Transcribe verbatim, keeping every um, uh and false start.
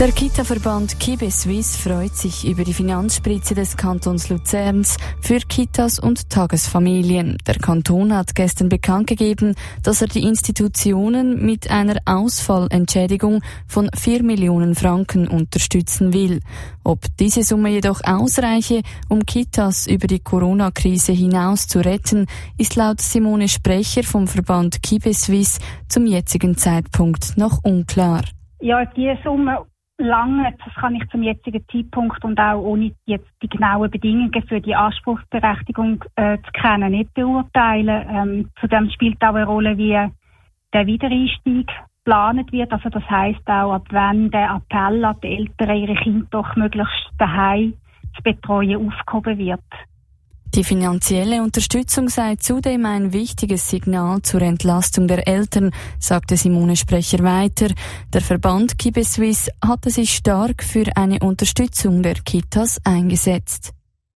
Der Kita-Verband KiBeSuisse freut sich über die Finanzspritze des Kantons Luzerns für Kitas und Tagesfamilien. Der Kanton hat gestern bekannt gegeben, dass er die Institutionen mit einer Ausfallentschädigung von vier Millionen Franken unterstützen will. Ob diese Summe jedoch ausreiche, um Kitas über die Corona-Krise hinaus zu retten, ist laut Simone Sprecher vom Verband KiBeSuisse zum jetzigen Zeitpunkt noch unklar. Ja, die Summe lange, das kann ich zum jetzigen Zeitpunkt und auch ohne jetzt die genauen Bedingungen für die Anspruchsberechtigung äh, zu kennen, nicht beurteilen. Ähm, zudem spielt auch eine Rolle, wie der Wiedereinstieg geplant wird. Also das heisst auch, ab wann der Appell an die Eltern, ihre Kinder doch möglichst daheim zu betreuen, aufgehoben wird. Die finanzielle Unterstützung sei zudem ein wichtiges Signal zur Entlastung der Eltern, sagte Simone Sprecher weiter. Der Verband KiBeSuisse hatte sich stark für eine Unterstützung der Kitas eingesetzt.